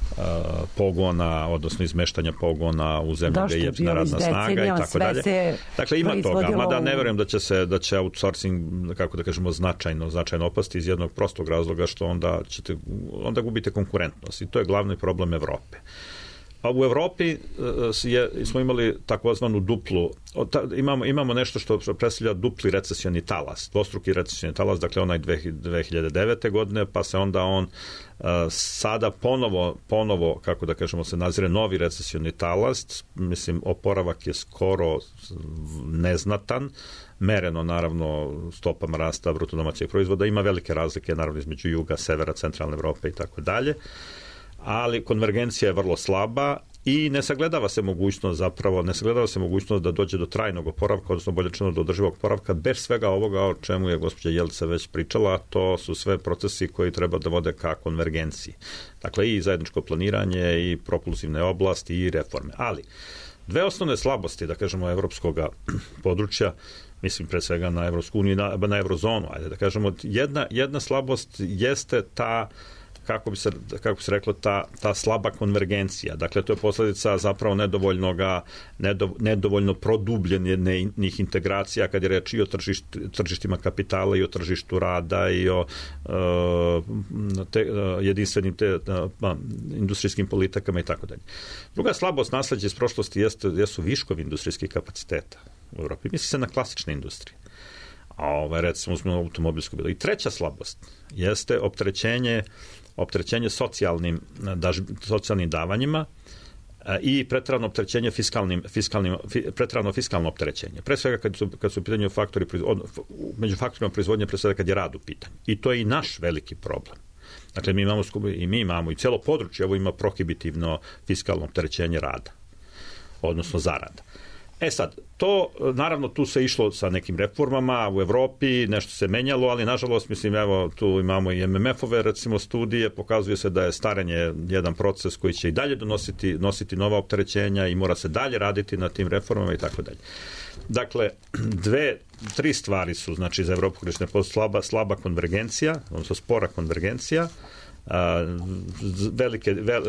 pogona, odnosno izmeštanja pogona u zemlji gde je jeftina radna snaga i tako dalje. Dakle ima toga, mada ne verujem da će se da će outsourcing, kako da kažemo, značajno, značajno opasti iz jednog prostog razloga što onda ćete onda gubite konkurentnost i to je glavni problem Evrope. A u Evropi je, smo imali takozvanu duplu, imamo, imamo nešto što predstavlja dupli recesioni talas, dvostruki recesioni talas, dakle onaj dve hiljade devete. godine, pa se onda on sada ponovo, ponovo, kako da kažemo, se nazire novi recesioni talas, mislim, oporavak je skoro neznatan, mereno naravno stopama rasta bruto domaćeg proizvoda, ima velike razlike naravno između juga, severa, centralne Evrope i tako dalje, ali konvergencija je vrlo slaba i ne sagledava se mogućnost zapravo, ne sagledava se mogućnost da dođe do trajnog oporavka, odnosno bolje rečeno do održivog oporavka, bez svega ovoga o čemu je gospođa Jelica već pričala, to su sve procesi koji treba da vode ka konvergenciji. Dakle, i zajedničko planiranje, i propulsivne oblasti, i reforme. Ali, dve osnovne slabosti, da kažemo, evropskog područja, mislim pre svega na Evropsku uniju, na, na Eurozonu, ajde da kažemo, jedna, jedna slabost jeste ta, kako bi se, kako bi se reklo, ta, ta slaba konvergencija. Dakle, to je posledica zapravo nedovoljnoga, nedo, nedovoljno produbljenih integracija kad je reč i o tržišt, tržištima kapitala i o tržištu rada i o uh, te, uh, jedinstvenim te, uh, industrijskim politikama i tako dalje. Druga slabost nasleđa iz prošlosti jeste, jesu viškovi industrijskih kapaciteta u Evropi. Misli se na klasične industrije. A ovaj, recimo, uzmemo automobilsku bilo. I treća slabost jeste opterećenje opterećenje socijalnim, daž, socijalnim davanjima i preterano opterećenje fiskalnim, fiskalnim, preterano fiskalno opterećenje. Pre svega kad su, kad su u pitanju faktori, među faktorima proizvodnje, pre svega kad je rad u pitanju. I to je i naš veliki problem. Dakle, mi imamo, i mi imamo, i cijelo područje, ovo ima prohibitivno fiskalno opterećenje rada, odnosno zarada. E sad, to, naravno, tu se išlo sa nekim reformama u Evropi, nešto se menjalo, ali nažalost, mislim, evo, tu imamo i em em ef-ove, recimo, studije, pokazuje se da je starenje jedan proces koji će i dalje donositi nositi nova opterećenja i mora se dalje raditi na tim reformama i tako dalje. Dakle, dve, tri stvari su, znači, za Evropu koje je slaba, slaba konvergencija, odnosno spora konvergencija, velike, vel,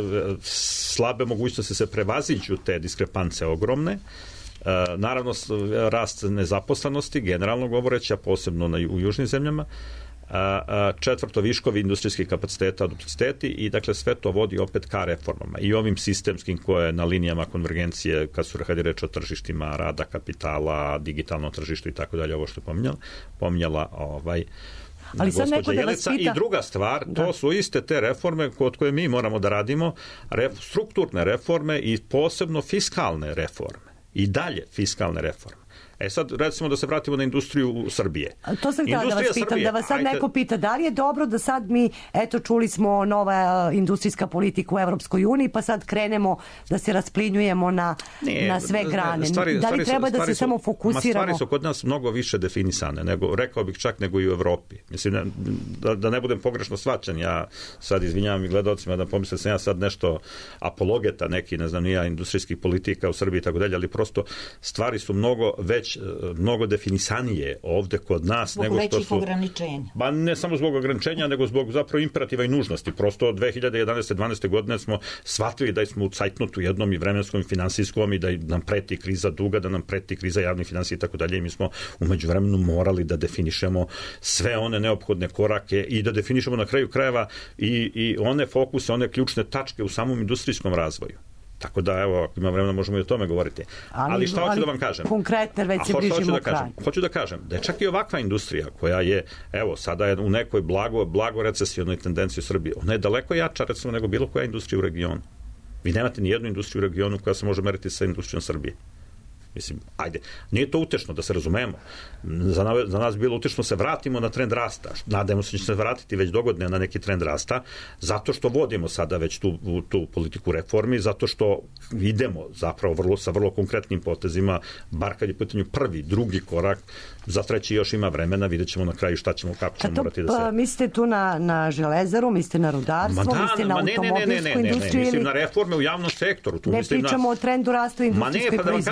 slabe mogućnosti se prevaziđu te diskrepance ogromne. Uh, naravno, rast nezaposlenosti, generalno govoreći, a posebno na, u južnim zemljama, uh, uh, četvrto, viškovi industrijskih kapaciteta, dupliciteti i, dakle, sve to vodi opet ka reformama i ovim sistemskim koje na linijama konvergencije, kad su kad je reč o tržištima rada, kapitala, digitalnom tržištu i tako dalje, ovo što je pominjala, pominjala ovaj, ali sad neko da vas pita... I druga stvar, da. To su iste te reforme kod koje mi moramo da radimo, ref, strukturne reforme i posebno fiskalne reforme. I dalje fiskalne reforme. E sad, recimo da se vratimo na industriju Srbije. To sam htjela da vas pitam, Srbije, da vas sad ajte... neko pita, da li je dobro da sad mi, eto, čuli smo nova industrijska politika u Evropskoj uniji, pa sad krenemo da se rasplinjujemo na, Nije, na sve grane. Stvari, da li treba da se su, samo fokusiramo? Ma stvari su kod nas mnogo više definisane, nego, rekao bih čak nego i u Evropi. Mislim, da, da ne budem pogrešno shvaćen, ja sad izvinjavam i gledalcima da pomislim sam ja sad nešto apologeta neki, ne znam, nija industrijskih politika u Srbiji i tako dalje, ali prosto stvari su mnogo već mnogo definisanije ovde kod nas zbog nego što su... Zbog većih ograničenja. Ba ne samo zbog ograničenja, nego zbog zapravo imperativa i nužnosti. Prosto od dve hiljade jedanaeste dvanaeste godine smo shvatili da smo u cajtnotu jednom i vremenskom i finansijskom i da nam preti kriza duga, da nam preti kriza javnih finansija i tako dalje. I mi smo u međuvremenu morali da definišemo sve one neophodne korake i da definišemo na kraju krajeva i, i one fokuse, one ključne tačke u samom industrijskom razvoju. Tako da, evo, ako ima vremena, možemo i o tome govoriti. Ali, ali šta hoću ali da vam kažem? Konkretno, već se bližimo da kažem, hoću da kažem da je čak i ovakva industrija koja je, evo, sada je u nekoj blago, blago recesijonoj tendenciji u Srbiji, ona je daleko jača, recimo, nego bilo koja industrija u regionu. Vi nemate ni jednu industriju u regionu koja se može meriti sa industrijom Srbije. Mislim, ajde, nije to utešno, da se razumemo. Za, na, za nas bilo utešno se vratimo na trend rasta. Nadamo se da će se vratiti već dogodne na neki trend rasta, zato što vodimo sada već tu, tu politiku reformi, zato što idemo zapravo vrlo, sa vrlo konkretnim potezima, bar kad je pitanju prvi, drugi korak, za treći još ima vremena, vidjet ćemo na kraju šta ćemo, kako ćemo morati da se... Pa, mislite tu na, na železaru, mislite na rudarstvo, da, mislite na automobilsku ne, ne, ne, ne, industriju? Mislim ili... na reforme u javnom sektoru. Tu ne mislim pričamo na... o trendu rasta u industrijskoj proizvodnji.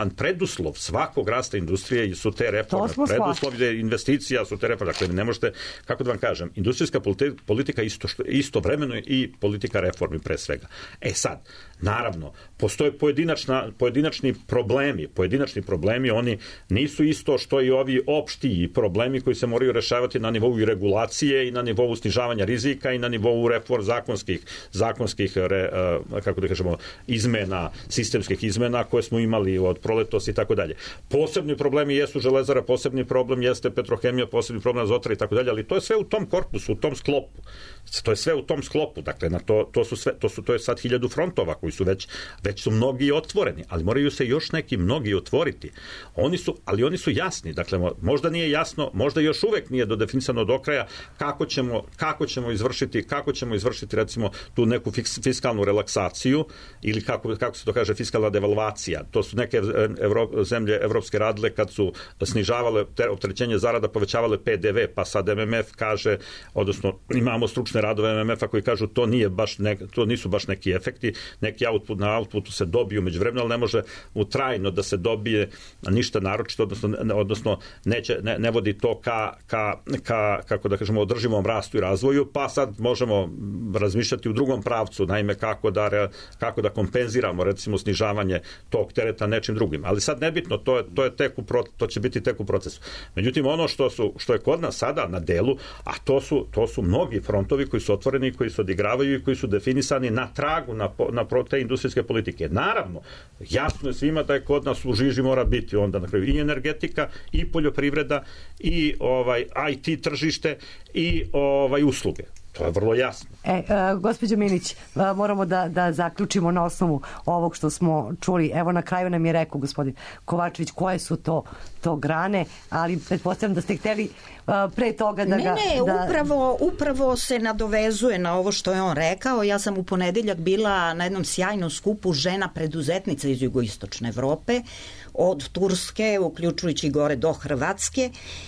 osnovan preduslov svakog rasta industrije su te reforme. Preduslov je investicija, su te reforme. Dakle, ne možete, kako da vam kažem, industrijska politika isto, istovremeno i politika reformi pre svega. E sad, naravno, postoje pojedinačna, pojedinačni problemi. Pojedinačni problemi, oni nisu isto što i ovi opštiji problemi koji se moraju rešavati na nivou i regulacije i na nivou snižavanja rizika i na nivou reform zakonskih, zakonskih re, kako da kažemo, izmena, sistemskih izmena koje smo imali od proletos i tako dalje. Posebni problemi jesu železara, posebni problem jeste petrohemija, posebni problem azotra i tako dalje, ali to je sve u tom korpusu, u tom sklopu. To je sve u tom sklopu, dakle, na to, to, su sve, to, su, to je sad hiljadu frontova koji su već, već su mnogi otvoreni, ali moraju se još neki mnogi otvoriti. Oni su, ali oni su jasni, dakle, možda nije jasno, možda još uvek nije dodefinisano do kraja kako ćemo, kako ćemo izvršiti, kako ćemo izvršiti, recimo, tu neku fiskalnu relaksaciju ili kako, kako se to kaže, fiskalna devalvacija. To su neke evro, zemlje evropske radile kad su snižavale opterećenje zarada, povećavale pe de ve, pa sad em em ef kaže, odnosno imamo stručne radove em em efa koji kažu to nije baš ne, to nisu baš neki efekti, neki output na outputu se dobiju međuvremeno, ali ne može u trajno da se dobije ništa naročito, odnosno, odnosno neće, ne, ne vodi to ka, ka, ka, kako da kažemo, održivom rastu i razvoju, pa sad možemo razmišljati u drugom pravcu, naime kako da, kako da kompenziramo recimo snižavanje tog tereta nečim drugim. Ali sad nebitno, to je, to je tek u, to će biti tek u procesu. Međutim, ono što, su, što je kod nas sada na delu, a to su, to su mnogi frontovi koji su otvoreni, koji se odigravaju i koji su definisani na tragu na, na te industrijske politike. Naravno, jasno je svima da je kod nas u žiži mora biti onda na kraju i energetika, i poljoprivreda, i ovaj i te tržište, i ovaj usluge. To je vrlo jasno. E, uh, gospođo Milić, uh, moramo da, da zaključimo na osnovu ovog što smo čuli. Evo, na kraju nam je rekao gospodin Kovačević koje su to, to grane, ali pretpostavljam da ste hteli uh, pre toga da ne, ga... Ne, ne, da... upravo, upravo se nadovezuje na ovo što je on rekao. Ja sam u ponedeljak bila na jednom sjajnom skupu žena preduzetnica iz jugoistočne Evrope, od Turske, uključujući gore do Hrvatske,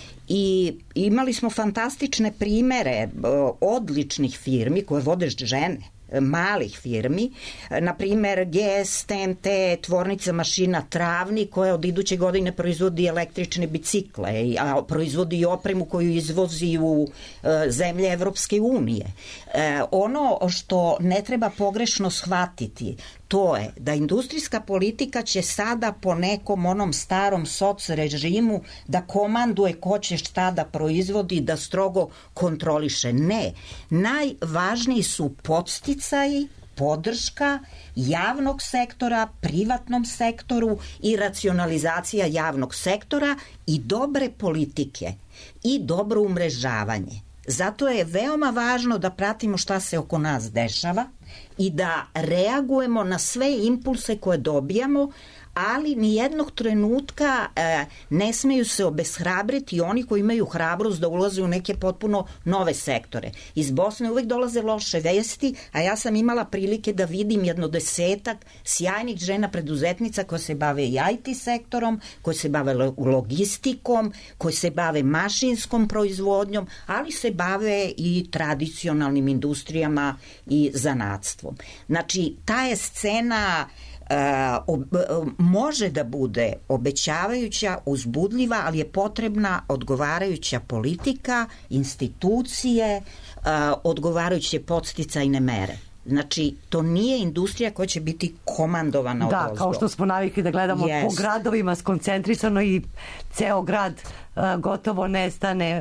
i imali smo fantastične primere odličnih firmi koje vode žene, malih firmi, na primer G S, T M T, tvornica mašina Travni, koja od iduće godine proizvodi električne bicikle, a proizvodi i opremu koju izvozi u zemlje Evropske unije. Ono što ne treba pogrešno shvatiti, to je da industrijska politika će sada po nekom onom starom soc režimu da komanduje ko će šta da proizvodi, da strogo kontroliše. Ne. Najvažniji su podsticaji, podrška javnog sektora, privatnom sektoru i racionalizacija javnog sektora i dobre politike i dobro umrežavanje. Zato je veoma važno da pratimo šta se oko nas dešava i da reagujemo na sve impulse koje dobijamo, ali nijednog trenutka e, ne smeju se obeshrabriti oni koji imaju hrabrost da ulaze u neke potpuno nove sektore. Iz Bosne uvek dolaze loše vesti, a ja sam imala prilike da vidim jedno desetak sjajnih žena preduzetnica koje se bave i I T sektorom, koje se bave logistikom, koje se bave mašinskom proizvodnjom, ali se bave i tradicionalnim industrijama i zanatstvom. Znači, ta je scena Uh, može da bude obećavajuća, uzbudljiva, ali je potrebna odgovarajuća politika, institucije, uh, odgovarajuće podsticajne mere. Znači, to nije industrija koja će biti komandovana od ozgo. Da, kao što smo navikli da gledamo yes. po gradovima skoncentrisano i ceo grad uh, gotovo nestane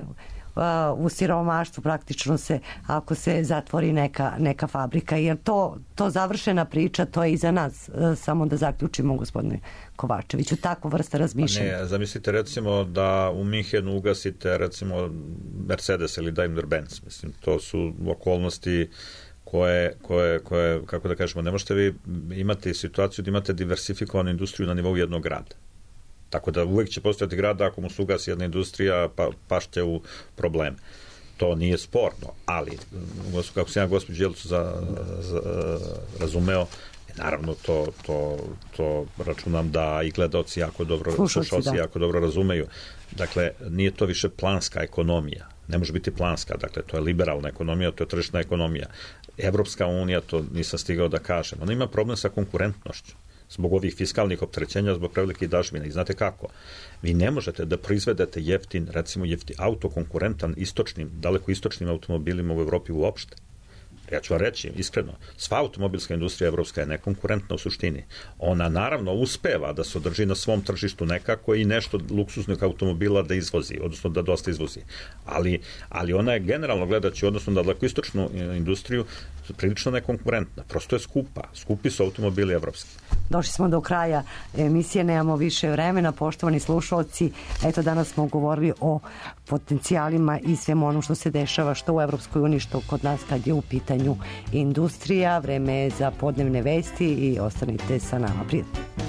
u siromaštvu praktično se, ako se zatvori neka, neka fabrika, jer to, to završena priča, to je i za nas. Samo da zaključimo, gospodine Kovačeviću, takvu vrsta razmišljanja. Ne, zamislite recimo da u Minhenu ugasite recimo Mercedes ili Daimler Benz, mislim, to su okolnosti koje, koje, koje, kako da kažemo, ne možete vi imati situaciju da imate diversifikovanu industriju na nivou jednog grada. Tako da uvek će postojati grad ako mu se ugasi jedna industrija, pa pašće u probleme. To nije sporno, ali kako sam ja gospođu Đelicu za, za, razumeo, naravno to, to, to računam da i gledaoci jako dobro, slušalci da. jako dobro razumeju. Dakle, nije to više planska ekonomija. Ne može biti planska, dakle, to je liberalna ekonomija, to je tržišna ekonomija. Evropska unija, to nisam stigao da kažem, ona ima problem sa konkurentnošću. zbog ovih fiskalnih opterećenja, zbog prevelikih dažbina. I znate kako? Vi ne možete da proizvedete jeftin, recimo jeftin, auto konkurentan istočnim, daleko istočnim automobilima u Evropi uopšte. Ja ću vam reći, iskreno, sva automobilska industrija evropska je nekonkurentna u suštini. Ona naravno uspeva da se održi na svom tržištu nekako i nešto luksuznog automobila da izvozi, odnosno da dosta izvozi. Ali, ali ona je generalno gledajući, odnosno na dalekoistočnu industriju, prilično nekonkurentna. Prosto je skupa. Skupi su automobili evropski. Došli smo do kraja emisije, nemamo više vremena, poštovani slušalci. Eto, danas smo govorili o potencijalima i svemu onom što se dešava što u Evropskoj uniji, što kod nas kad je u pitanju industrija. Vreme je za podnevne vesti i ostanite sa nama. Prijatno.